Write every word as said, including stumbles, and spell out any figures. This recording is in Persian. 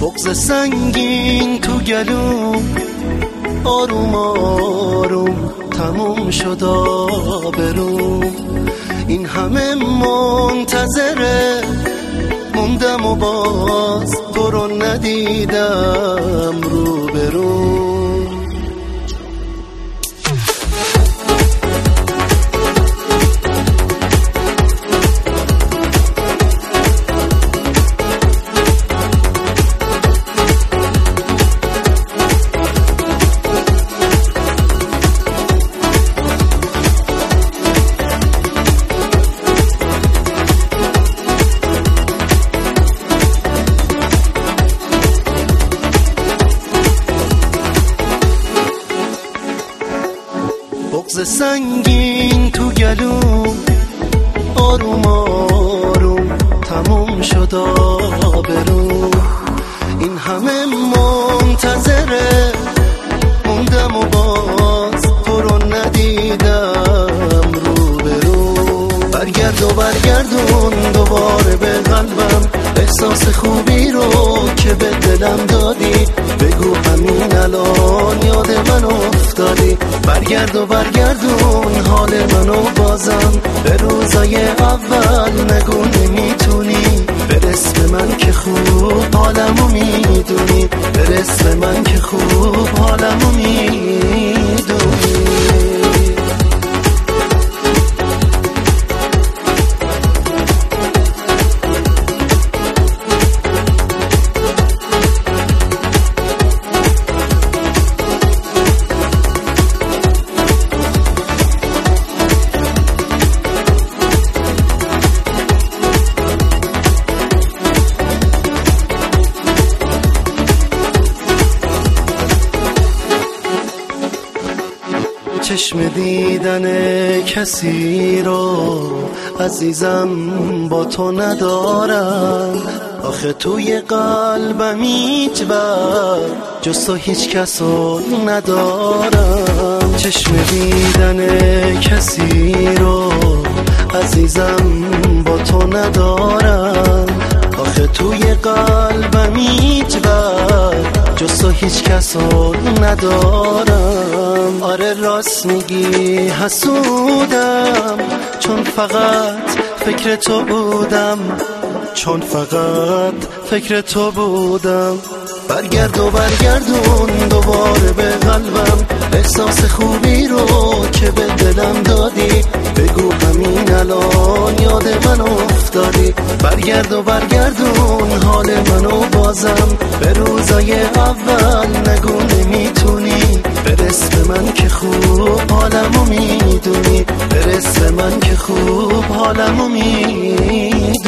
بغض سنگین تو گلوم آروم آروم تموم شد آبروم. این همه منتظره موندم و باز تو رو ندیدم روبروم. بغض سنگین تو گلوم آروم آروم تموم شد آبروم. این همه منتظره موندم و باز تو رو ندیدم روبروم. برگرد و برگردون دوباره به قلبم احساس خوبی رو که به دلم دادی. بگو همین الان یاد من افتادی. برگرد و برگردون حال منو بازم به روزای اول. نگو نمیتونی برس به من که خوب حالمو میدونی. برس به من که خوب حالمو میدونی. چشم دیدن کسی رو عزیزم با تو ندارم. آخه توی قلبم هیچ وقت جز تو هیچ کس رو ندارم. چشم دیدن کسی رو عزیزم با تو ندارم. آخه توی قلبم هیچ وقت جز تو هیچ کس رو ندارم. آره راست میگی حسودم چون فقط فکر تو بودم. چون فقط فکر تو بودم. برگرد و برگردون دوباره به قلبم احساس خوبی رو که به دلم دادی. بگو همین الان یاد من افتادی. برگرد و برگردون حال منو بازم به روزای اول. نگو نمیتونی برس به من که خوب حالمو میدونی. برس به من که خوب حالمو میدونی.